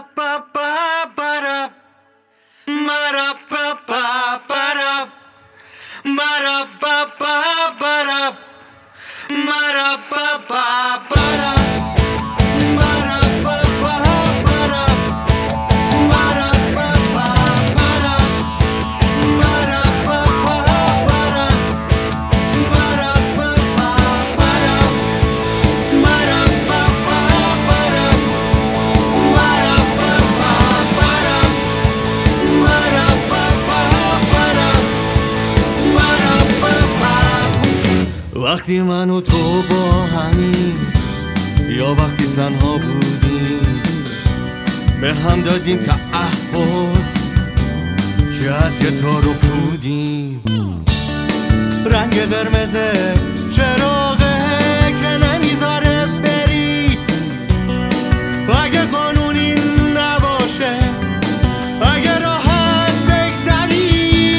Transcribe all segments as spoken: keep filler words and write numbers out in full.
وقتی من و تو با همین یا وقتی تنها بودیم به هم دادیم تعهد که از گتار رو پودیم. رنگ قرمز چراغه که نمیذاره بری، اگه قانونی نباشه، اگه راحت بگذری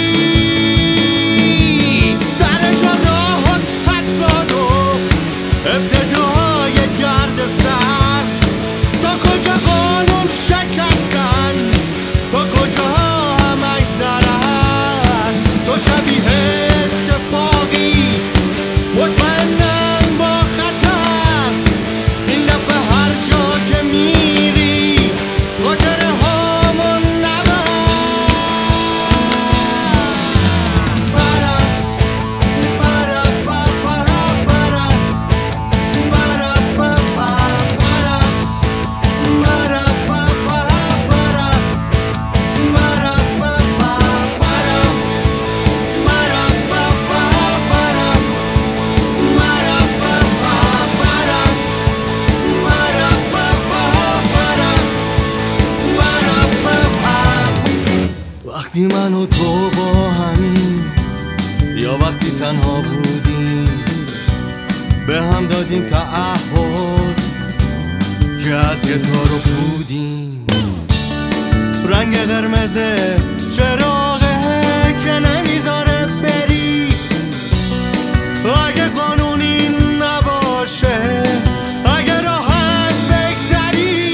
سر جا راه تکزاد و ابتدای گرد سر. تا کجا قانون شکستن، تا کجا هم اگذرن، تو شبیه اتفاقی مطمئنن با خطر. این دفعه هر جا که میری خاطره هامون نبر. برم برم برم برم برم برم وقتی من و تو با همین یا وقتی تنها بودیم به هم دادیم تعهد که از گتار رو پودیم. رنگ قرمز چراغه که نمیذاره بری، اگه قانونی نباشه، اگه راحت بگذری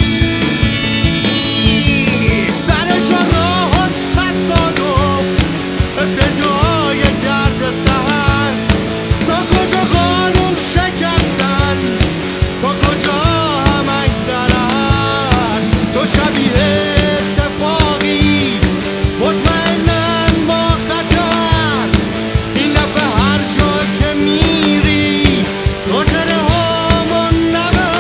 سر جا راه تکزاد و ابتدای گرد سر. تا کجا قانون شکستن، تا کجا هم اگذرن، تو شبیه اتفاقی مطمئنن با خطر. این دفعه هر جا که میری خاطره هامون نبر.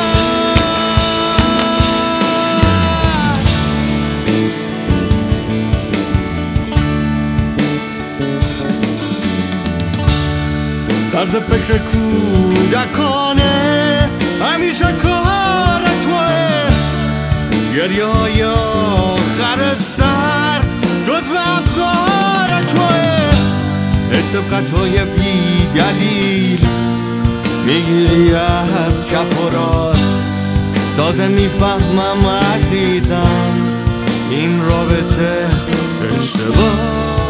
طرز فکر کودکانه همیشه کار توه، گریه های آخر سر جزو ابزار توه. سبقت های بی دلیل میگیری از کپ و راست. تازه میفهمم عزیزم این رابطه اشتباه.